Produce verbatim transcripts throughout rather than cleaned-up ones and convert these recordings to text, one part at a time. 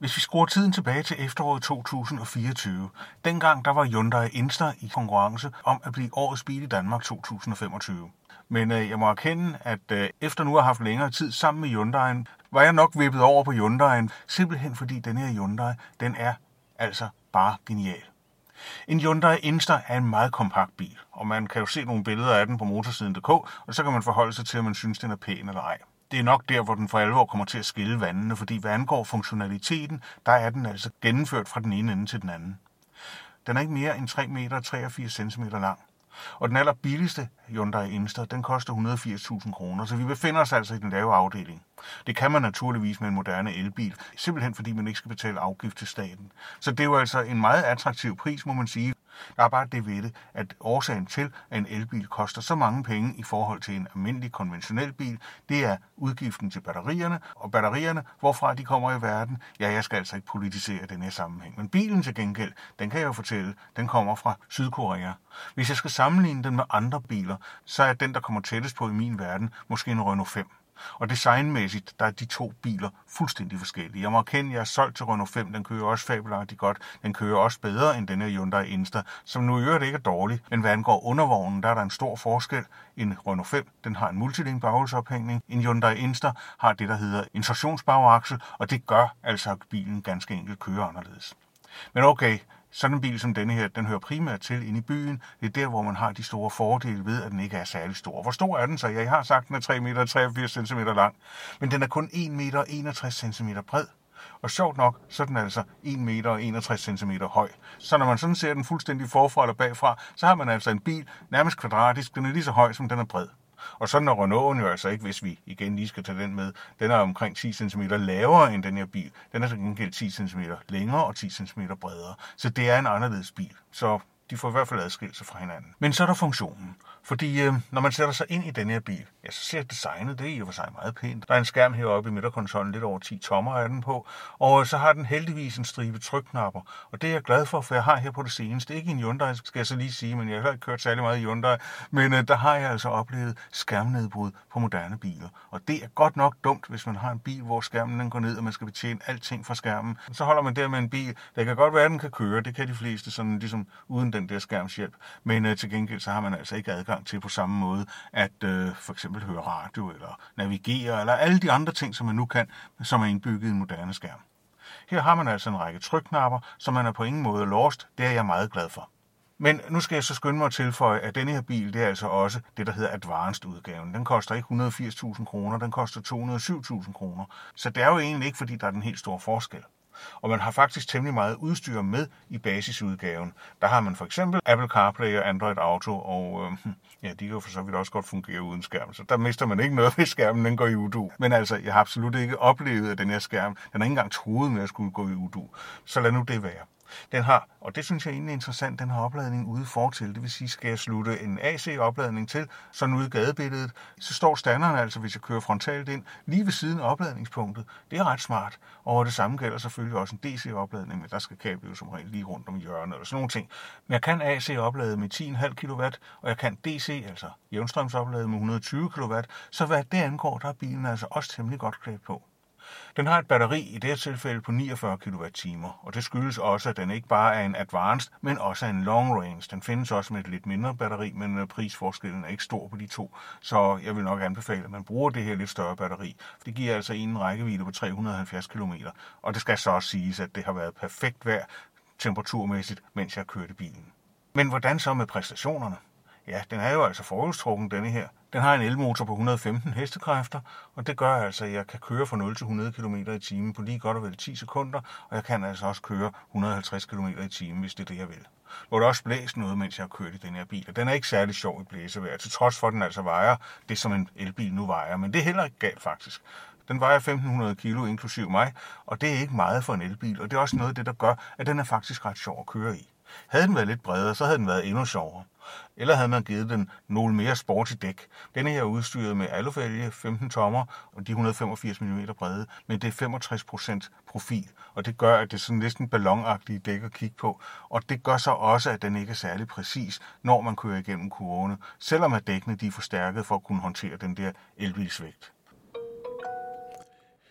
Hvis vi skruer tiden tilbage til efteråret to tusind og fireogtyve, dengang der var Hyundai Inster i konkurrence om at blive årets bil i Danmark to tusind og femogtyve. Men øh, jeg må erkende, at øh, efter nu at have haft længere tid sammen med Hyundai'en, var jeg nok vippet over på Hyundai'en, simpelthen fordi den her Hyundai, den er altså bare genial. En Hyundai Inster er en meget kompakt bil, og man kan jo se nogle billeder af den på motorsiden punktum d k, og så kan man forholde sig til, om man synes, den er pæn eller ej. Det er nok der, hvor den for alvor kommer til at skille vandene, fordi hvad angår funktionaliteten, der er den altså gennemført fra den ene ende til den anden. Den er ikke mere end tre meter og treogfirs centimeter lang. Og den allerbilligste Hyundai Inster, den koster et hundrede og firs tusind kroner, så vi befinder os altså i den lave afdeling. Det kan man naturligvis med en moderne elbil, simpelthen fordi man ikke skal betale afgift til staten. Så det er jo altså en meget attraktiv pris, må man sige. Der er bare det ved det, at årsagen til, at en elbil koster så mange penge i forhold til en almindelig konventionel bil, det er udgiften til batterierne, og batterierne, hvorfra de kommer i verden. Ja, jeg skal altså ikke politisere den her sammenhæng, men bilen til gengæld, den kan jeg jo fortælle, den kommer fra Sydkorea. Hvis jeg skal sammenligne den med andre biler, så er den, der kommer tættest på i min verden, måske en Renault fem. Og designmæssigt, der er de to biler fuldstændig forskellige. Jeg må erkende, at jeg er solgt til Renault fem. Den kører også fabelagtigt godt. Den kører også bedre end denne Hyundai Inster, som nu i øvrigt ikke er dårlig. Men hvad angår undervognen, der er der en stor forskel. En Renault fem, den har en multilink baghjulsophængning. En Hyundai Inster har det, der hedder en traktionsbagaksel, og det gør altså, at bilen ganske enkelt kører anderledes. Men okay, sådan en bil som denne her, den hører primært til inde i byen. Det er der, hvor man har de store fordele ved, at den ikke er særlig stor. Hvor stor er den så? Jeg har sagt, at den er tre meter og treogfirs centimeter lang, men den er kun en meter og enogtres centimeter bred. Og sjovt nok, så er den altså en meter og enogtres centimeter høj. Så når man sådan ser den fuldstændig forfra eller bagfra, så har man altså en bil nærmest kvadratisk. Den er lige så høj, som den er bred. Og sådan er Renault'en jo altså ikke, hvis vi igen lige skal tage den med. Den er omkring ti centimeter lavere end den her bil. Den er til gengæld ti centimeter længere og ti centimeter bredere. Så det er en anderledes bil. Så de får i hvert fald adskilt sig fra hinanden. Men så er der funktionen. Fordi øh, når man sætter sig ind i den her bil, ja, så ser designet, det er i og for sig meget pænt. Der er en skærm heroppe i midterkonsollen, lidt over ti tommer er den på. Og så har den heldigvis en stribe trykknapper. Og det er jeg glad for, for jeg har her på det seneste. Ikke en Hyundai, skal jeg så lige sige, men jeg har heller ikke kørt særlig meget i Hyundai. Men øh, der har jeg altså oplevet skærmnedbrud på moderne biler. Og det er godt nok dumt, hvis man har en bil, hvor skærmen den går ned, og man skal betjene alting fra skærmen. Så holder man der med en bil. Det kan godt være, at den kan køre. Det kan de fleste sådan ligesom uden den der skærmshjælp. Men øh, til gengæld så har man altså ikke adgang til på samme måde at øh, for eksempel høre radio eller navigere eller alle de andre ting, som man nu kan, som er indbygget i en moderne skærm. Her har man altså en række trykknapper, som man er på ingen måde låst. Det er jeg meget glad for. Men nu skal jeg så skynde mig at tilføje, at denne her bil, det er altså også det, der hedder Advanced-udgaven. Den koster ikke et hundrede og firs tusind kroner, den koster to hundrede og syv tusind kroner. Så det er jo egentlig ikke, fordi der er den helt store forskel. Og man har faktisk temmelig meget udstyr med i basisudgaven. Der har man for eksempel Apple CarPlay og Android Auto, og øh, ja, de kan jo for så vidt også godt fungere uden skærm. Så der mister man ikke noget, hvis skærmen den går i udu. Men altså, jeg har absolut ikke oplevet, at den her skærm, den er ikke engang truet med at skulle gå i udu. Så lad nu det være. Den har, og det synes jeg egentlig er interessant, den har opladning ude fortil. Det vil sige, skal jeg slutte en A C-opladning til, sådan ude i gadebilledet, så står standeren altså, hvis jeg kører frontalt ind, lige ved siden af opladningspunktet. Det er ret smart. Og det samme gælder selvfølgelig også en D C-opladning, men der skal kablet jo som regel lige rundt om hjørnet eller sådan nogle ting. Men jeg kan A C-oplade med ti komma fem kilowatt, og jeg kan D C, altså jævnstrømsoplade med et hundrede og tyve kilowatt, så hvad det angår, der er bilen altså også temmelig godt klædt på. Den har et batteri i det her tilfælde på niogfyrre kilowatt-timer, og det skyldes også, at den ikke bare er en advanced, men også er en long range. Den findes også med et lidt mindre batteri, men prisforskellen er ikke stor på de to, så jeg vil nok anbefale, at man bruger det her lidt større batteri. Det giver altså en rækkevidde på tre hundrede og halvfjerds kilometer, og det skal så også siges, at det har været perfekt vejr temperaturmæssigt, mens jeg kørte bilen. Men hvordan så med præstationerne? Ja, den er jo altså forhjulstrukken, denne her. Den har en elmotor på et hundrede og femten hestekræfter, og det gør altså, at jeg kan køre fra nul til hundrede kilometer i timen på lige godt og vel ti sekunder, og jeg kan altså også køre et hundrede og halvtreds kilometer i timen, hvis det er det, jeg vil. Nu er der også blæst noget, mens jeg har kørt i den her bil, og den er ikke særlig sjov i blæsevejr, til trods for, at den altså vejer det, som en elbil nu vejer, men det er heller ikke galt faktisk. Den vejer femten hundrede kilo, inklusiv mig, og det er ikke meget for en elbil, og det er også noget af det, der gør, at den er faktisk ret sjov at køre i. Havde den været lidt bredere, så havde den været endnu sjovere. Eller havde man givet den nogle mere sporty dæk. Denne her er udstyret med alufælge, femten tommer, og de et hundrede og femogfirs millimeter brede, men det er femogtres procent profil, og det gør, at det er sådan næsten ballonagtige dæk at kigge på, og det gør så også, at den ikke er særlig præcis, når man kører igennem kurvene, selvom at dækkene de er forstærket for at kunne håndtere den der elbilsvægt.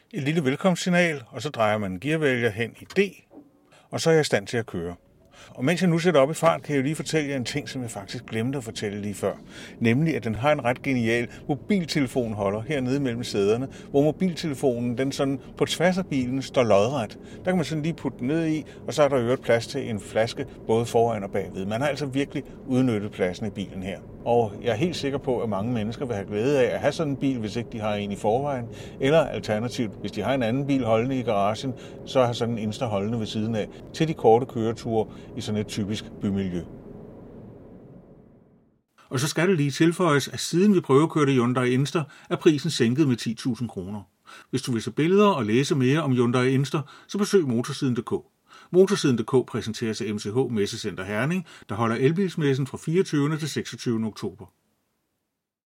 Et lille velkomstsignal, og så drejer man en gearvælger hen i D, og så er jeg i stand til at køre. Og mens jeg nu sætter op i fart, kan jeg jo lige fortælle jer en ting, som jeg faktisk glemte at fortælle lige før. Nemlig, at den har en ret genial mobiltelefonholder hernede mellem sæderne, hvor mobiltelefonen, den sådan på tværs af bilen, står lodret. Der kan man sådan lige putte den ned i, og så er der jo et plads til en flaske både foran og bagved. Man har altså virkelig udnyttet pladsen i bilen her. Og jeg er helt sikker på, at mange mennesker vil have glæde af at have sådan en bil, hvis ikke de har en i forvejen. Eller alternativt, hvis de har en anden bil holdende i garagen, så har sådan en Insta holdende ved siden af til de korte køreture i sådan et typisk bymiljø. Og så skal det lige tilføjes, at siden vi prøvekørte Hyundai Inster, er prisen sænket med ti tusind kroner. Hvis du vil se billeder og læse mere om Hyundai Inster, så besøg motorsiden punktum d k. Motorsiden punktum d k præsenteres af M C H Messecenter Herning, der holder elbilsmessen fra fireogtyvende til seksogtyvende oktober.